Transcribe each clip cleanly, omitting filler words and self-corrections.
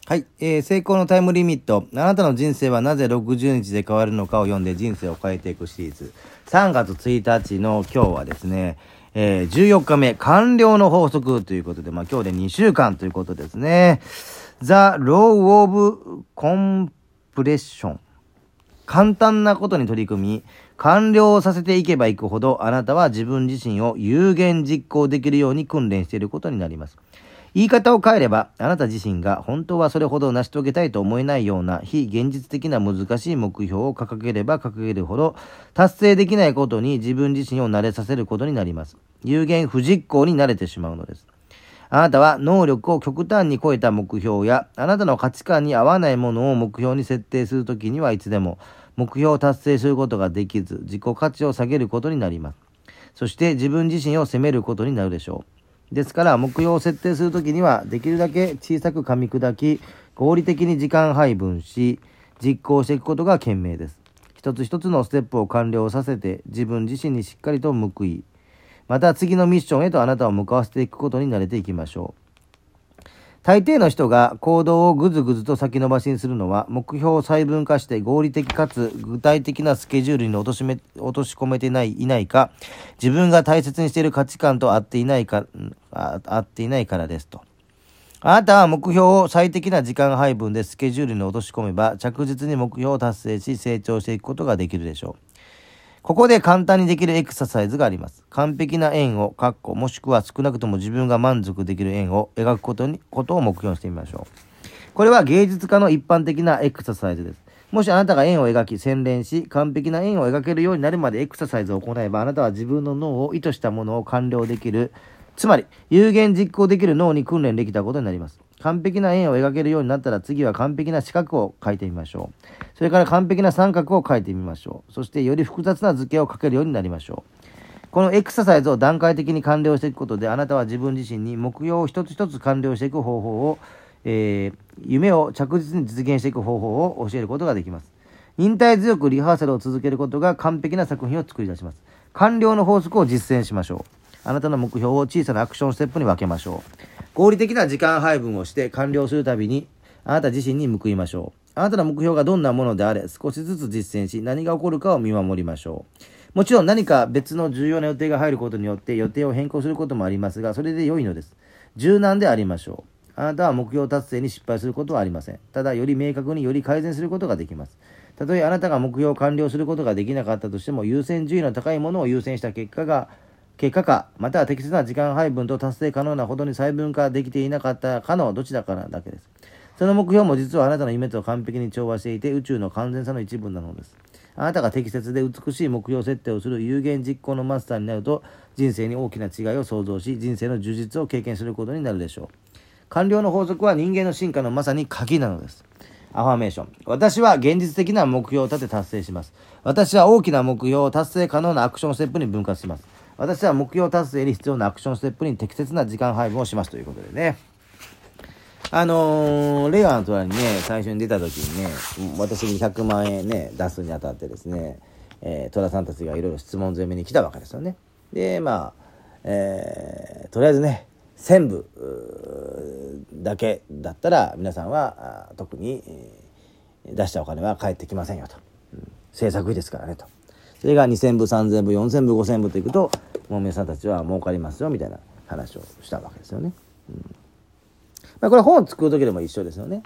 はい、成功のタイムリミット。あなたの人生はなぜ60日で変わるのかを読んで人生を変えていくシリーズ。3月1日の今日はですね、14日目、完了の法則ということで、今日で2週間ということですね。The Law of Compression。簡単なことに取り組み、完了させていけばいくほど、あなたは自分自身を有言実行できるように訓練していることになります。言い方を変えれば、あなた自身が本当はそれほど成し遂げたいと思えないような非現実的な難しい目標を掲げれば掲げるほど、達成できないことに自分自身を慣れさせることになります。有言不実行に慣れてしまうのです。あなたは能力を極端に超えた目標や、あなたの価値観に合わないものを目標に設定するときにはいつでも、目標を達成することができず、自己価値を下げることになります。そして自分自身を責めることになるでしょう。ですから目標を設定するときにはできるだけ小さく噛み砕き、合理的に時間配分し、実行していくことが賢明です。一つ一つのステップを完了させて自分自身にしっかりと報い、また次のミッションへとあなたを向かわせていくことに慣れていきましょう。大抵の人が行動をぐずぐずと先延ばしにするのは、目標を細分化して合理的かつ具体的なスケジュールに落とし込めていないか、自分が大切にしている価値観と合っていないからですと。あなたは目標を最適な時間配分でスケジュールに落とし込めば、着実に目標を達成し成長していくことができるでしょう。ここで簡単にできるエクササイズがあります。完璧な円をもしくは少なくとも自分が満足できる円を描くことを目標にしてみましょう。これは芸術家の一般的なエクササイズです。もしあなたが円を描き洗練し、完璧な円を描けるようになるまでエクササイズを行えば、あなたは自分の脳を意図したものを完了できる、つまり有言実行できる脳に訓練できたことになります。完璧な円を描けるようになったら、次は完璧な四角を描いてみましょう。それから完璧な三角を描いてみましょう。そしてより複雑な図形を描けるようになりましょう。このエクササイズを段階的に完了していくことで、あなたは自分自身に目標を一つ一つ完了していく方法を、夢を着実に実現していく方法を教えることができます。忍耐強くリハーサルを続けることが完璧な作品を作り出します。完了の法則を実践しましょう。あなたの目標を小さなアクションステップに分けましょう。合理的な時間配分をして完了するたびに、あなた自身に報いましょう。あなたの目標がどんなものであれ、少しずつ実践し、何が起こるかを見守りましょう。もちろん何か別の重要な予定が入ることによって予定を変更することもありますが、それで良いのです。柔軟でありましょう。あなたは目標達成に失敗することはありません。ただ、より明確により改善することができます。たとえあなたが目標を完了することができなかったとしても、優先順位の高いものを優先した結果か、または適切な時間配分と達成可能なほどに細分化できていなかったかのどちらかなだけです。その目標も実はあなたの夢と完璧に調和していて、宇宙の完全さの一部なのです。あなたが適切で美しい目標設定をする有言実行のマスターになると、人生に大きな違いを創造し、人生の充実を経験することになるでしょう。完了の法則は人間の進化のまさに鍵なのです。アファメーション。私は現実的な目標を立て達成します。私は大きな目標を達成可能なアクションステップに分割します。私は目標達成に必要なアクションステップに適切な時間配分をしますということでね。令和の虎にね、最初に出た時にね、私に100万円ね、出すにあたってですね、虎さんたちがいろいろ質問攻めに来たわけですよね。で、とりあえずね、1000部だけだったら皆さんは特に、出したお金は返ってきませんよと。制作費ですからねと。それが2000部、3000部、4000部、5000部といくと、もう皆さんたちは儲かりますよみたいな話をしたわけですよね。これ本を作る時でも一緒ですよね。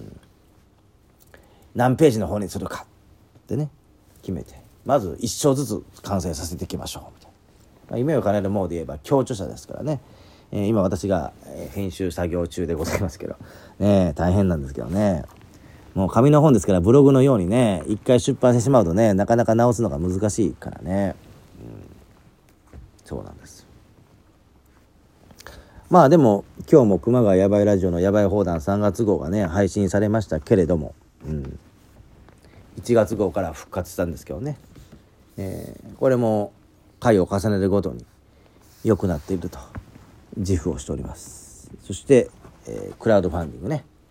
何ページの本にするかってね、決めて、まず1章ずつ完成させていきましょうみたいな。夢を叶えるもので言えば共著者ですからね。今私が編集作業中でございますけど、ね、大変なんですけどね。もう紙の本ですからブログのようにね、一回出版してしまうとね、なかなか直すのが難しいからね。そうなんです。でも今日も熊谷やばいラジオのやばい放談3月号がね配信されましたけれども、1月号から復活したんですけどね、これも回を重ねるごとに良くなっていると自負をしております。そして、クラウドファンディングね、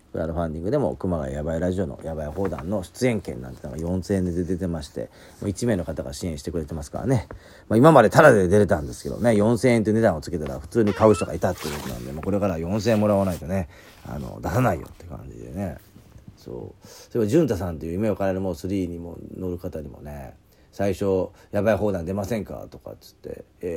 クラウドファンディングでも熊谷やばいラジオのやばい放談の出演権なんてのが4000円で出てまして、もう1名の方が支援してくれてますからね。今までタダで出れたんですけどね、4000円という値段をつけたら普通に買う人がいたっていうことなんで、もうこれから4000円もらわないとね、出さないよって感じでね。そう。それから潤太さんという夢を叶えるもう3にも乗る方にもね、最初やばい放談出ませんかとかっつって、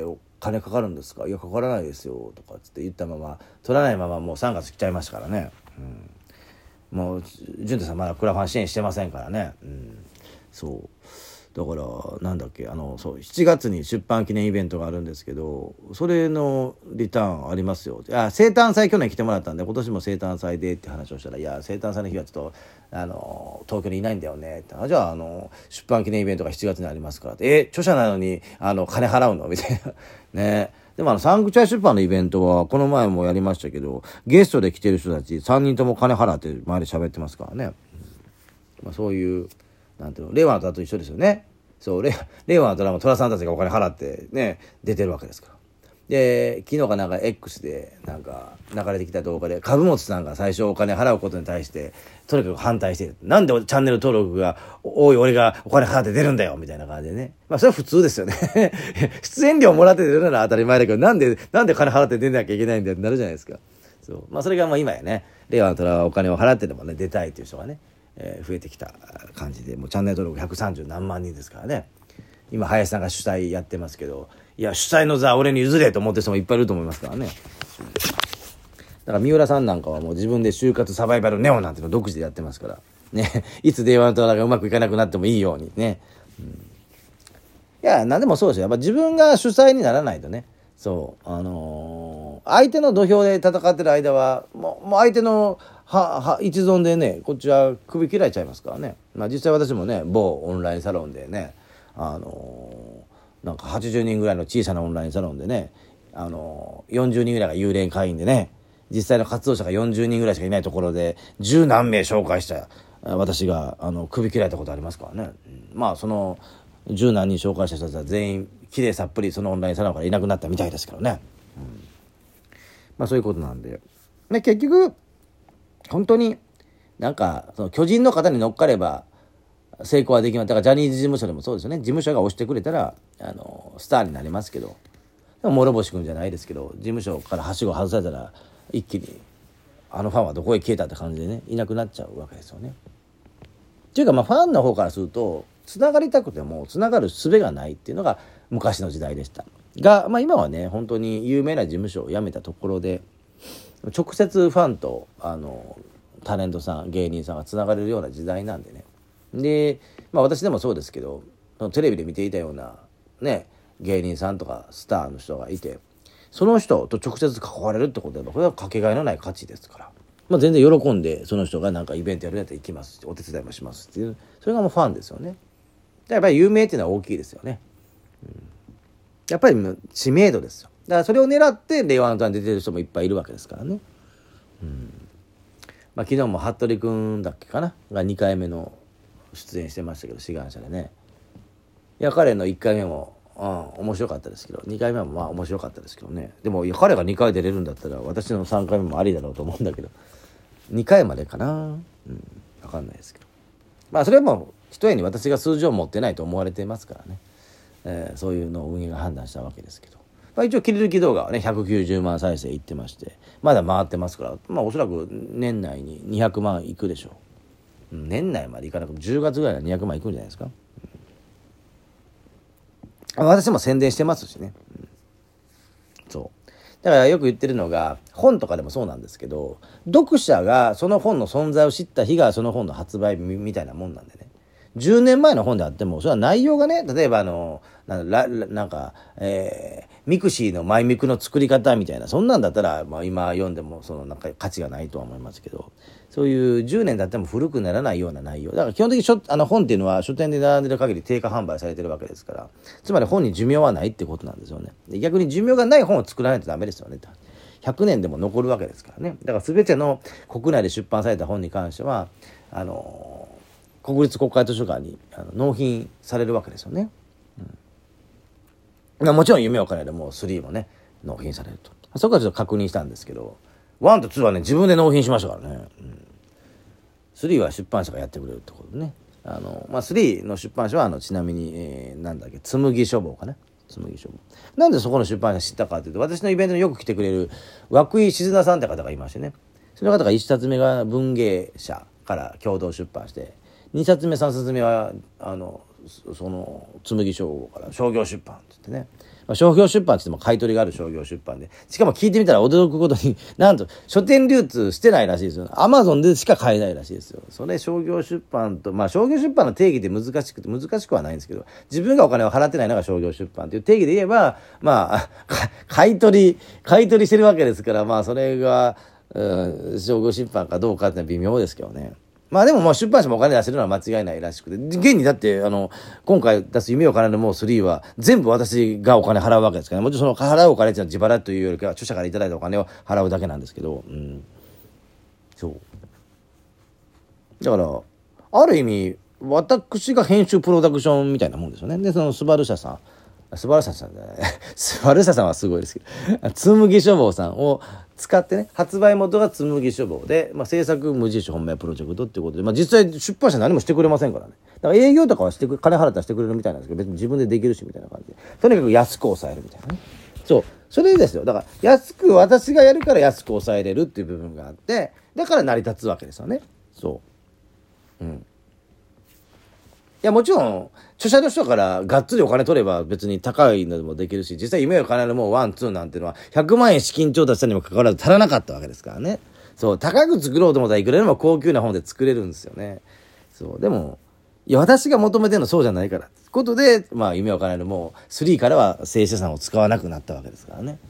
お金かかるんですか、いやかからないですよとかっつって言ったまま取らないままもう3月来ちゃいましたからね。もう潤太さんまだクラファン支援してませんからね。そうだからなんだっけ、そう7月に出版記念イベントがあるんですけど、それのリターンありますよ。生誕祭去年来てもらったんで今年も生誕祭でって話をしたら、いや生誕祭の日はちょっと東京にいないんだよねって。じゃあ出版記念イベントが7月にありますからって、著者なのに金払うのみたいなね。でもサンクチュアリ出版のイベントはこの前もやりましたけど、ゲストで来てる人たち3人とも金払って周り喋ってますからね。そういうなんていうの、令和の虎と一緒ですよね。そう令和の虎も虎さんたちがお金払ってね出てるわけですから。で昨日かなんか X でなんか流れてきた動画で、株本さんが最初お金払うことに対してとにかく反対している。なんでチャンネル登録が多い俺がお金払って出るんだよみたいな感じでね。それは普通ですよね出演料もらって出るなら当たり前だけど、なんで金払って出なきゃいけないんだよってなるじゃないですか。そうそれがもう今やね、令和の虎はお金を払ってでもね出たいという人がね、増えてきた感じで、もうチャンネル登録130何万人ですからね。今林さんが主催やってますけど、いや主催の座俺に譲れと思ってる人もいっぱいいると思いますからね。だから三浦さんなんかはもう自分で就活サバイバルネオなんていうのを独自でやってますからね。いつ令和の虎がうまくいかなくなってもいいようにね。いや何でもそうですよ。やっぱ自分が主催にならないとね。そう相手の土俵で戦ってる間はもう相手の一存でね、こっちは首切られちゃいますからね。実際私もね某オンラインサロンでね、なんか80人ぐらいの小さなオンラインサロンでね、40人ぐらいが幽霊会員でね、実際の活動者が40人ぐらいしかいないところで十何名紹介した私が首切られたことありますからね。その十何人紹介した人たちは全員きれいさっぷりそのオンラインサロンからいなくなったみたいですけどね。そういうことなんで、結局本当になんかその巨人の方に乗っかれば成功はできます。だからジャニーズ事務所でもそうですよね。事務所が押してくれたらスターになりますけど、でも諸星君じゃないですけど、事務所からはしご外されたら一気にファンはどこへ消えたって感じでねいなくなっちゃうわけですよね。っていうかファンの方からするとつながりたくてもつながる術がないっていうのが昔の時代でしたが、今はね本当に有名な事務所を辞めたところで直接ファンとタレントさん芸人さんがつながれるような時代なんでね。で私でもそうですけど、テレビで見ていたようなね芸人さんとかスターの人がいて、その人と直接関われるってことでこれはかけがえのない価値ですから、全然喜んでその人がなんかイベントやるんやったら行きますって、お手伝いもしますっていう、それがもうファンですよね。やっぱり有名っていうのは大きいですよね。やっぱり知名度ですよ。だからそれを狙って令和の虎に出てる人もいっぱいいるわけですからね。昨日も服部君だっけかなが2回目の出演してましたけど、志願者でね。いや彼の1回目も面白かったですけど、2回目も面白かったですけどね。でも彼が2回出れるんだったら私の3回目もありだろうと思うんだけど、2回までかな、分かんないですけど、それはもうひとえに私が数字を持ってないと思われていますからね、そういうのを運営が判断したわけですけど、一応切り抜き動画はね190万再生いってまして、まだ回ってますから、おそらく年内に200万いくでしょう。年内までいかなくても10月ぐらいは200万いくんじゃないですか。私も宣伝してますしね。そうだからよく言ってるのが、本とかでもそうなんですけど、読者がその本の存在を知った日がその本の発売日みたいなもんなんでね。10年前の本であってもそれは内容がね、例えばミクシーのマイミクの作り方みたいな、そんなんだったら、今読んでもそのなんか価値がないとは思いますけど、そういう10年経っても古くならないような内容だから、基本的に本っていうのは書店で並んでる限り定価販売されてるわけですから、つまり本に寿命はないってことなんですよね。で逆に寿命がない本を作らないとダメですよね。100年でも残るわけですからね。だから全ての国内で出版された本に関しては国立国会図書館に納品されるわけですよね。もちろん夢を叶えるもう3もね納品されると。そこはちょっと確認したんですけど、1と2はね自分で納品しましたからね。 3は出版社がやってくれるってことね。3の出版社はちなみに、紬書房かな。紬書房。なんでそこの出版社知ったかというと、私のイベントによく来てくれる涌井静菜さんって方がいましてね。その方が1冊目が文芸社から共同出版して、2冊目3冊目はその紬書房から商業出版って言ってね、商業出版って言っても買い取りがある商業出版で、しかも聞いてみたら驚くことに、なんと書店流通してないらしいですよ。アマゾンでしか買えないらしいですよ。それ商業出版と、商業出版の定義で難しくはないんですけど、自分がお金を払ってないのが商業出版という定義で言えば、買い取りしてるわけですから、それが、商業出版かどうかってのは微妙ですけどね。でも出版社もお金出せるのは間違いないらしくて、現にだって今回出す夢を叶えるもう3は全部私がお金払うわけですからね。もちろんその払うお金っていうのは自腹というよりかは著者からいただいたお金を払うだけなんですけど、そうだからある意味私が編集プロダクションみたいなもんですよね。でそのスバル社さんじゃないスバル社さんはすごいですけど、紬書房さんを使ってね、発売元が紬書房で、制作無印本命プロジェクトっていうことで、実際出版社何もしてくれませんからね。だから営業とかは金払ったらしてくれるみたいなんですけど、別に自分でできるしみたいな感じで、とにかく安く抑えるみたいなね。それですよ。だから私がやるから安く抑えれるっていう部分があって、だから成り立つわけですよね。いやもちろん著者の人からがっつりお金取れば別に高いのでもできるし、実際夢を叶えるもう1、2なんていうのは100万円資金調達したにもかかわらず足らなかったわけですからね。高く作ろうと思ったらいくらでも高級な本で作れるんですよね。でも私が求めてるのそうじゃないからってことで、夢を叶えるもう3からは正社産を使わなくなったわけですからね。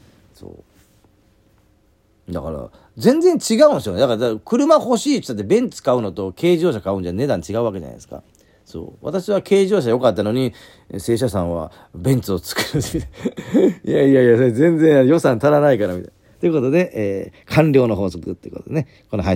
だから全然違うんですよね。だから車欲しいって言ったってベンツ買うのと軽自動車買うんじゃ値段違うわけじゃないですか。私は軽自動車良かったのに正社さんはベンツを作るみたいな。いやそれ全然予算足らないからみたいな。ということで、官僚の法則っていうことでね、この配信